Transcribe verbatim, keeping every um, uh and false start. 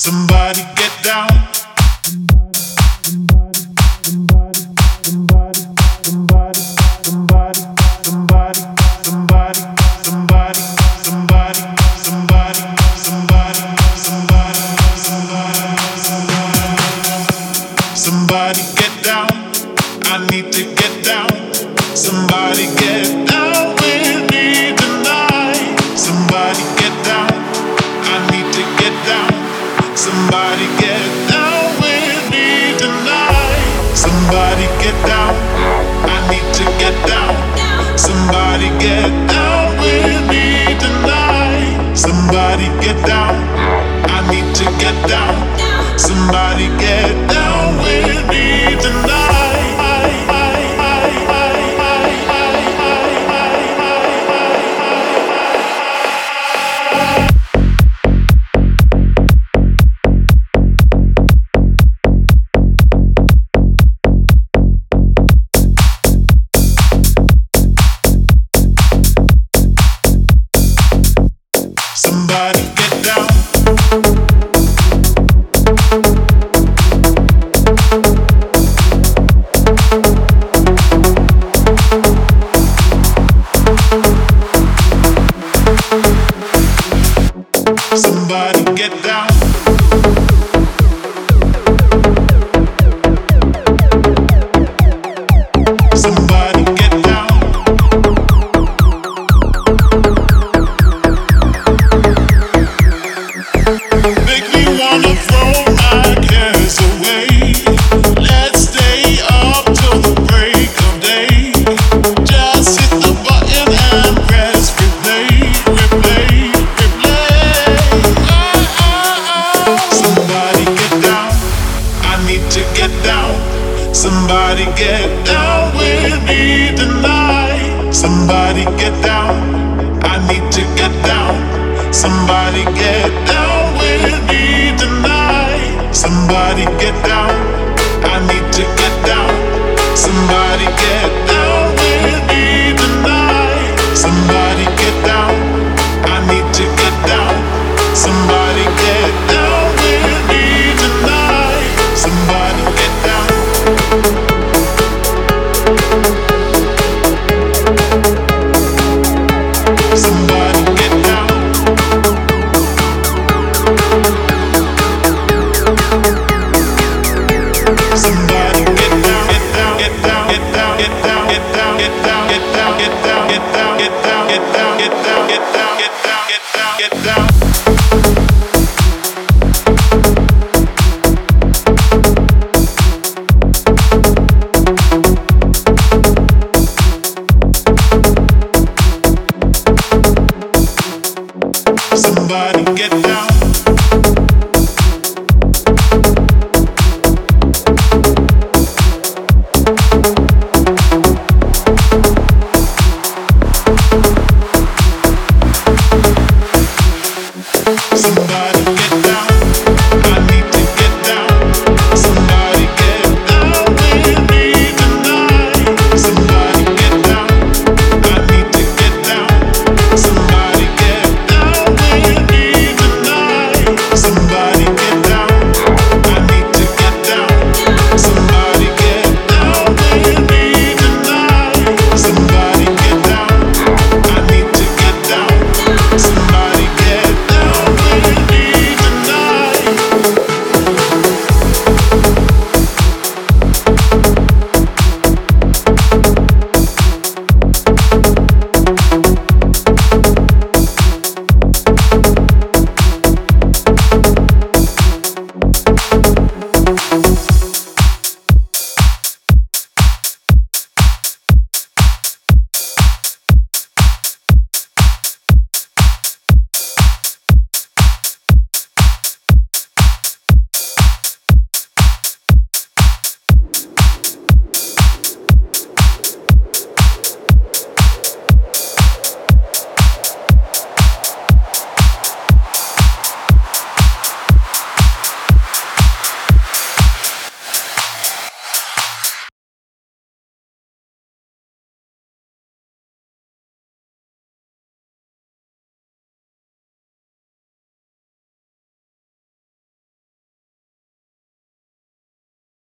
Somebody get down. Somebody get down. I need to get down. Somebody get down with me tonight. Somebody get down. I need to get down. Somebody get down with me tonight. Somebody get down. I need to get down. Somebody get down with me tonight. Somebody get down. I need to get down. Somebody get down with me tonight. Somebody get down. Somebody get down. Somebody get down. Make me wanna throw my cares away. Let's stay up till the break of day. Just hit the button and press replay, replay, replay. Oh, oh, oh. Somebody get down. I need to get down. Somebody get down with me tonight. Somebody get down. I need to get down. Somebody get down.